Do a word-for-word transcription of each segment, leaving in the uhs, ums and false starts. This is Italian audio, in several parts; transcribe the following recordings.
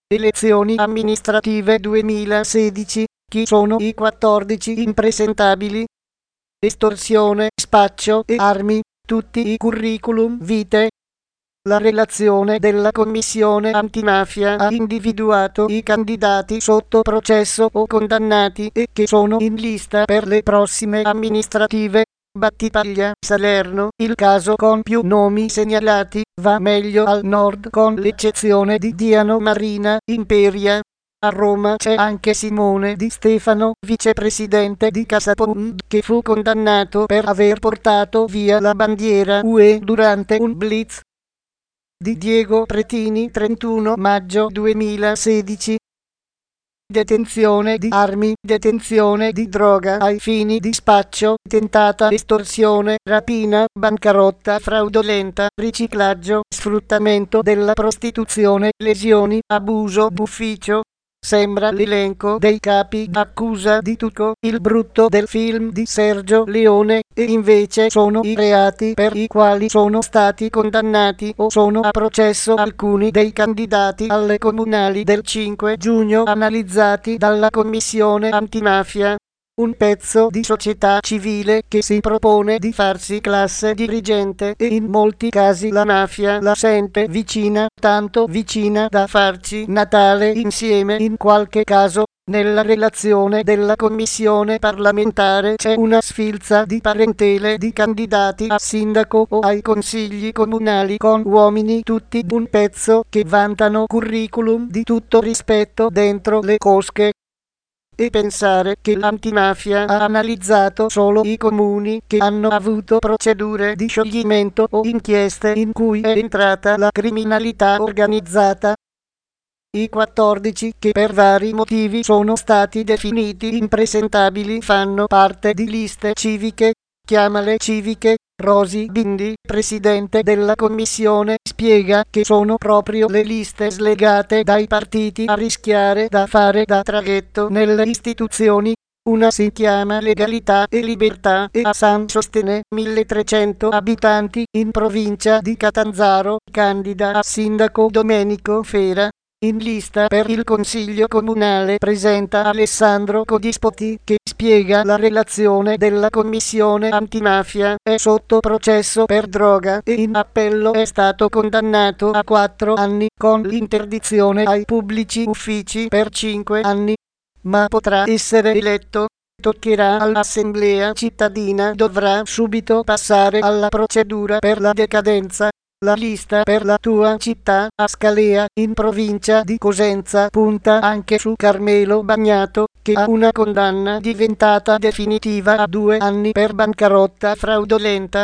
Elezioni amministrative duemilasedici. Chi sono i quattordici impresentabili? Estorsione, spaccio e armi, tutti i curriculum vitae. La relazione della Commissione antimafia ha individuato i candidati sotto processo o condannati e che sono in lista per le prossime amministrative. Battipaglia, Salerno, il caso con più nomi segnalati, va meglio al nord con l'eccezione di Diano Marina, Imperia. A Roma c'è anche Simone Di Stefano, vicepresidente di Casapound, che fu condannato per aver portato via la bandiera U E durante un blitz. Di Diego Pretini, trentuno maggio duemilasedici. Detenzione di armi, detenzione di droga ai fini di spaccio, tentata estorsione, rapina, bancarotta fraudolenta, riciclaggio, sfruttamento della prostituzione, lesioni, abuso d'ufficio. Sembra l'elenco dei capi d'accusa di Tuco, il brutto del film di Sergio Leone, e invece sono i reati per i quali sono stati condannati o sono a processo alcuni dei candidati alle comunali del cinque giugno analizzati dalla Commissione antimafia. Un pezzo di società civile che si propone di farsi classe dirigente e in molti casi la mafia la sente vicina, tanto vicina da farci Natale insieme in qualche caso. Nella relazione della commissione parlamentare c'è una sfilza di parentele di candidati a sindaco o ai consigli comunali con uomini tutti un pezzo che vantano curriculum di tutto rispetto dentro le cosche. E pensare che l'antimafia ha analizzato solo i comuni che hanno avuto procedure di scioglimento o inchieste in cui è entrata la criminalità organizzata. I quattordici che per vari motivi sono stati definiti impresentabili fanno parte di liste civiche, chiamale civiche. Rosi Bindi, presidente della commissione, spiega che sono proprio le liste slegate dai partiti a rischiare da fare da traghetto nelle istituzioni. Una si chiama Legalità e Libertà e a San Sostene, milletrecento abitanti, in provincia di Catanzaro, candida a sindaco Domenico Fera. In lista per il consiglio comunale presenta Alessandro Codispoti, che spiega la relazione della commissione antimafia, è sotto processo per droga e in appello è stato condannato a quattro anni con l'interdizione ai pubblici uffici per cinque anni. Ma potrà essere eletto. Toccherà all'assemblea cittadina, dovrà subito passare alla procedura per la decadenza. La lista per la tua città, a Scalea, in provincia di Cosenza, punta anche su Carmelo Bagnato, che ha una condanna diventata definitiva a due anni per bancarotta fraudolenta.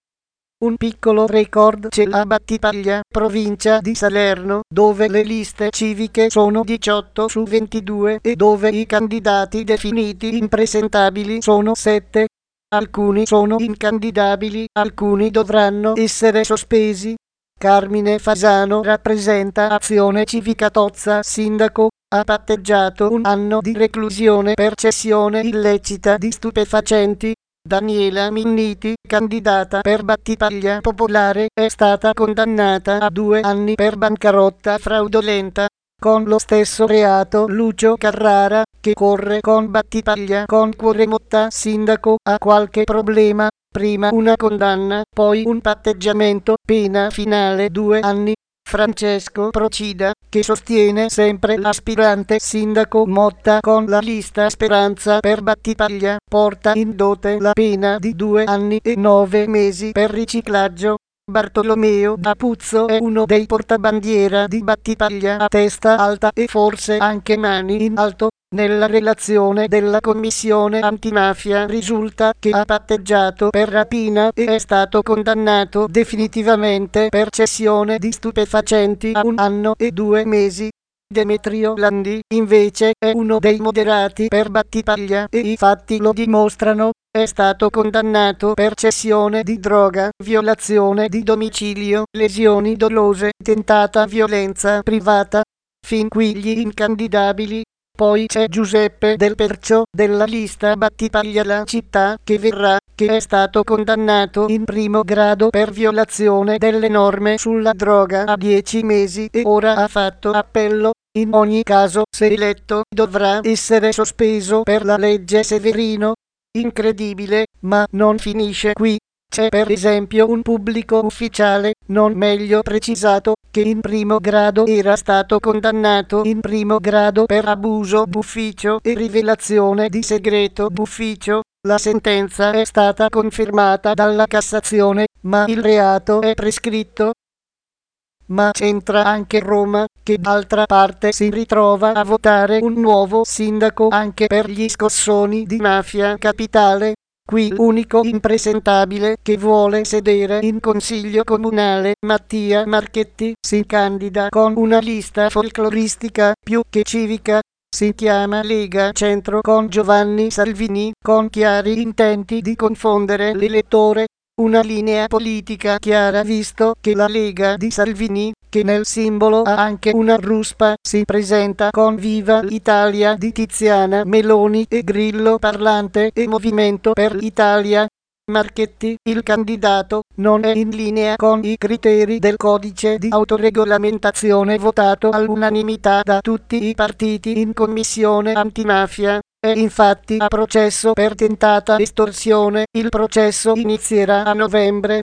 Un piccolo record c'è a Battipaglia, provincia di Salerno, dove le liste civiche sono diciotto su ventidue e dove i candidati definiti impresentabili sono sette. Alcuni sono incandidabili, alcuni dovranno essere sospesi. Carmine Fasano rappresenta Azione Civica Tozza, sindaco, ha patteggiato un anno di reclusione per cessione illecita di stupefacenti. Daniela Minniti, candidata per Battipaglia Popolare, è stata condannata a due anni per bancarotta fraudolenta. Con lo stesso reato Lucio Carrara, che corre con Battipaglia con Cuoremotta sindaco, ha qualche problema, prima una condanna, poi un patteggiamento, pena finale due anni. Francesco Procida, che sostiene sempre l'aspirante sindaco Motta con la lista Speranza per Battipaglia, porta in dote la pena di due anni e nove mesi per riciclaggio. Bartolomeo Apuzzo è uno dei portabandiera di Battipaglia a testa alta e forse anche mani in alto. Nella relazione della commissione antimafia risulta che ha patteggiato per rapina e è stato condannato definitivamente per cessione di stupefacenti a un anno e due mesi. Demetrio Landi, invece, è uno dei moderati per Battipaglia e i fatti lo dimostrano. È stato condannato per cessione di droga, violazione di domicilio, lesioni dolose, tentata violenza privata. Fin qui gli incandidabili. Poi c'è Giuseppe Del Percio, della lista Battipaglia la città che verrà, che è stato condannato in primo grado per violazione delle norme sulla droga a dieci mesi e ora ha fatto appello. In ogni caso, se eletto, dovrà essere sospeso per la legge Severino. Incredibile, ma non finisce qui. C'è per esempio un pubblico ufficiale, non meglio precisato, che in primo grado era stato condannato in primo grado per abuso d'ufficio e rivelazione di segreto d'ufficio. La sentenza è stata confermata dalla Cassazione, ma il reato è prescritto. Ma c'entra anche Roma, che d'altra parte si ritrova a votare un nuovo sindaco anche per gli scossoni di Mafia Capitale. Qui l'unico impresentabile che vuole sedere in consiglio comunale, Mattia Marchetti, si candida con una lista folcloristica più che civica. Si chiama Lega Centro con Giovanni Salvini, con chiari intenti di confondere l'elettore. Una linea politica chiara visto che la Lega di Salvini, che nel simbolo ha anche una ruspa, si presenta con Viva l'Italia di Tiziana Meloni e Grillo Parlante e Movimento per l'Italia. Marchetti, il candidato, non è in linea con i criteri del codice di autoregolamentazione votato all'unanimità da tutti i partiti in commissione antimafia. È infatti a processo per tentata estorsione. Il processo inizierà a novembre.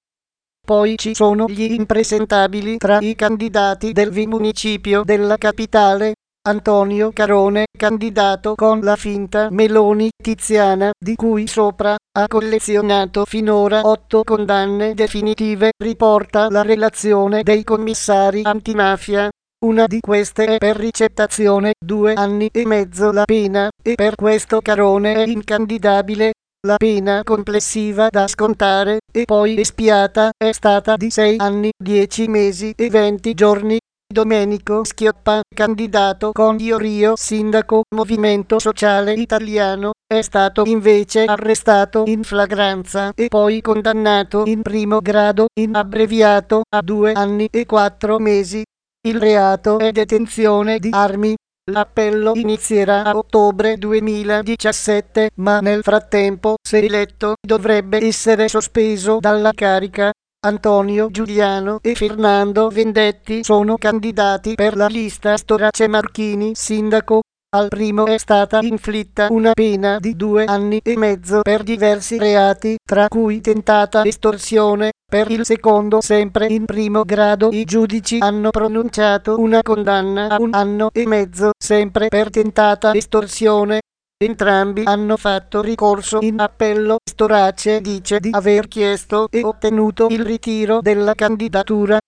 Poi ci sono gli impresentabili tra i candidati del municipio della capitale. Antonio Carone, candidato con la finta Meloni Tiziana, di cui sopra ha collezionato finora otto condanne definitive, riporta la relazione dei commissari antimafia. Una di queste è per ricettazione, due anni e mezzo la pena, e per questo Carone è incandidabile. La pena complessiva da scontare, e poi espiata, è stata di sei anni, dieci mesi e venti giorni. Domenico Schioppa, candidato con Io Rio sindaco Movimento Sociale Italiano, è stato invece arrestato in flagranza e poi condannato in primo grado, in abbreviato, a due anni e quattro mesi. Il reato è detenzione di armi. L'appello inizierà a ottobre duemiladiciassette, ma nel frattempo, se eletto, dovrebbe essere sospeso dalla carica. Antonio Giuliano e Fernando Vendetti sono candidati per la lista Storace Marchini sindaco. Al primo è stata inflitta una pena di due anni e mezzo per diversi reati, tra cui tentata estorsione. Per il secondo, sempre in primo grado, i giudici hanno pronunciato una condanna a un anno e mezzo, sempre per tentata estorsione. Entrambi hanno fatto ricorso in appello. Storace dice di aver chiesto e ottenuto il ritiro della candidatura.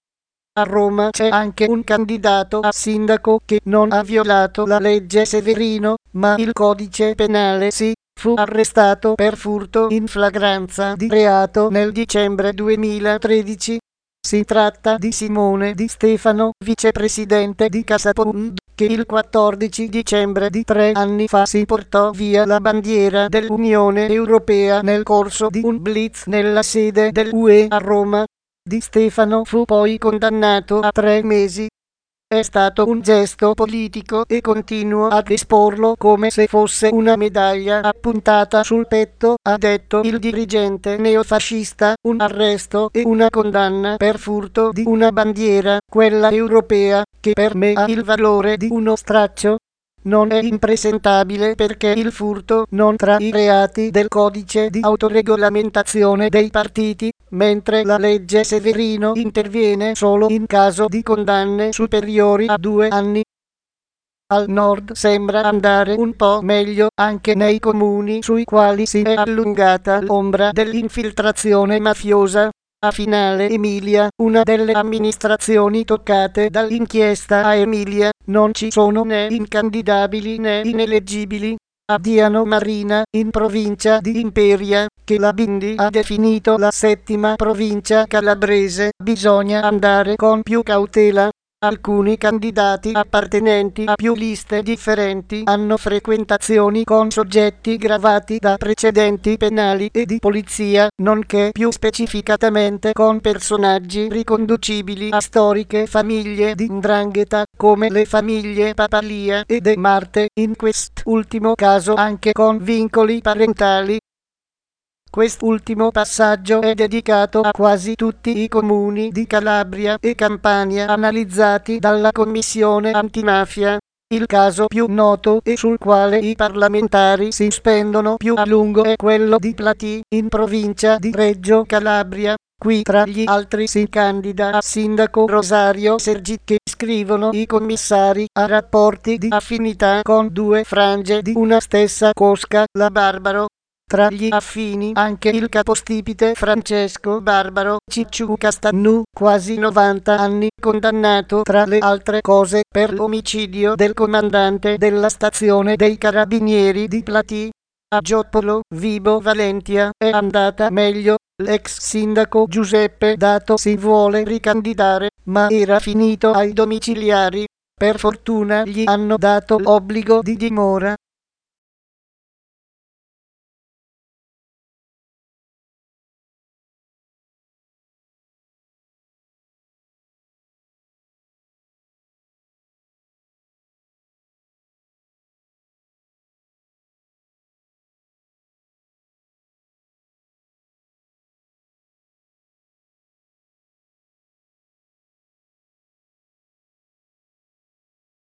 A Roma c'è anche un candidato a sindaco che non ha violato la legge Severino, ma il codice penale sì. Fu arrestato per furto in flagranza di reato nel dicembre duemilatredici. Si tratta di Simone Di Stefano, vicepresidente di Casapound, che il quattordici dicembre di tre anni fa si portò via la bandiera dell'Unione Europea nel corso di un blitz nella sede dell'U E a Roma. Di Stefano fu poi condannato a tre mesi. È stato un gesto politico e continuo ad esporlo come se fosse una medaglia appuntata sul petto, ha detto il dirigente neofascista. Un arresto e una condanna per furto di una bandiera, quella europea, che per me ha il valore di uno straccio. Non è impresentabile perché il furto non tra i reati del codice di autoregolamentazione dei partiti, mentre la legge Severino interviene solo in caso di condanne superiori a due anni. Al nord sembra andare un po' meglio anche nei comuni sui quali si è allungata l'ombra dell'infiltrazione mafiosa. A Finale Emilia, una delle amministrazioni toccate dall'inchiesta a Emilia, non ci sono né incandidabili né ineleggibili. A Diano Marina, in provincia di Imperia, che la Bindi ha definito la settima provincia calabrese, bisogna andare con più cautela. Alcuni candidati appartenenti a più liste differenti hanno frequentazioni con soggetti gravati da precedenti penali e di polizia, nonché più specificatamente con personaggi riconducibili a storiche famiglie di 'ndrangheta, come le famiglie Papalia e De Marte, in quest'ultimo caso anche con vincoli parentali. Quest'ultimo passaggio è dedicato a quasi tutti i comuni di Calabria e Campania analizzati dalla Commissione antimafia. Il caso più noto e sul quale i parlamentari si spendono più a lungo è quello di Platì, in provincia di Reggio Calabria. Qui tra gli altri si candida a sindaco Rosario Sergi, che scrivono i commissari a rapporti di affinità con due frange di una stessa cosca, la Barbaro. Tra gli affini anche il capostipite Francesco Barbaro Cicciu Castannu, quasi novanta anni, condannato tra le altre cose per l'omicidio del comandante della stazione dei carabinieri di Platì. A Gioppolo, Vibo Valentia, è andata meglio. L'ex sindaco Giuseppe Dato si vuole ricandidare, ma era finito ai domiciliari. Per fortuna gli hanno dato l'obbligo di dimora.